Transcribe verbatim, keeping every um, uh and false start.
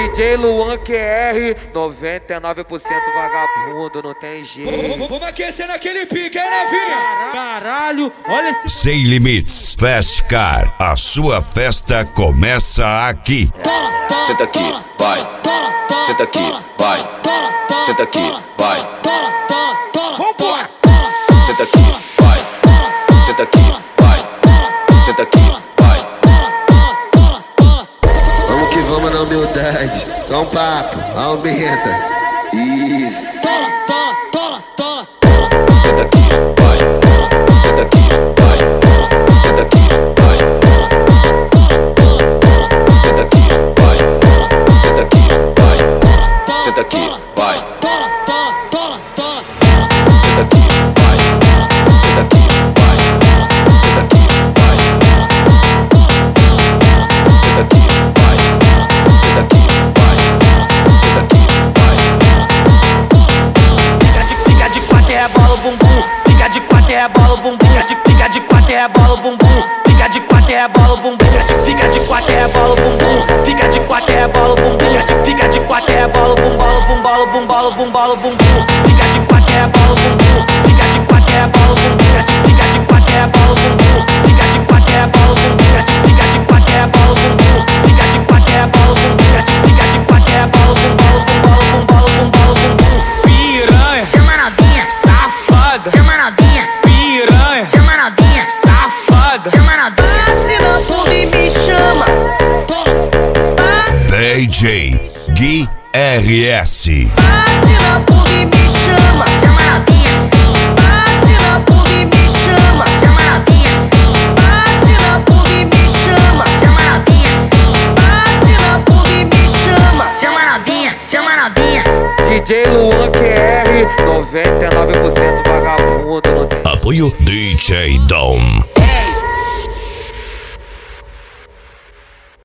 D J Luan Q R, noventa e nove por cento vagabundo, não tem jeito. Vamos aquecer naquele pique, hein, novinha? Caralho, olha esse... Sem Limites Festcar, a sua festa começa aqui. Senta aqui, vai. Senta aqui, vai. Senta aqui, vai. Vambora! Senta aqui, vai. Senta aqui, vai. Senta aqui, vai. Vamos que vamos na humildade. Só um papo, aumenta. Isso. Senta aqui, vai. Senta aqui, vai. Senta aqui, vai. Senta aqui, vai. Senta aqui, vai. Senta aqui, vai. Senta aqui, vai. Senta aqui, vai. Senta aqui, vai. Senta aqui, vai. Senta aqui, vai. Senta aqui, vai. Fica de, fica de quatro e rebola o bumbum. Fica de quatro e rebola o bumbum. Fica de, fica de quatro e rebola o bumbum. Fica de quatro e rebola o bumbum. Fica de quatro e rebola o bumbum. Fica de quatro e rebola o bumbum. Fica de quatro e rebola o bumbum. Bumbolo, bumbolo, bumbolo, bumbum. Fica de quatro e rebola o bumbum. Fica de quatro e rebola o bumbum. Fica de quatro e rebola o bumbum. Fica de quatro e rebola o bumbum. Fica de quatro e rebola o bumbum. Fica de quatro e rebola o bumbum. Fica de quatro e rebola o bumbum. Bumbolo, bumbolo, bumbolo, bumbum. Piranha, chama novinha, safada. Chama novinha, piranha, chama novinha, safada. Chama novinha, se não for e me chama. D J Gui R S. Bate na porra e me chama, chama novinha. Bate na porra e me chama, chama novinha. Bate na porra e me chama, chama novinha. Bate na porra e me chama, chama novinha, chama novinha. D J Luan Q R, noventa e nove por cento vagabundo, não tem Apoio D J Dom. É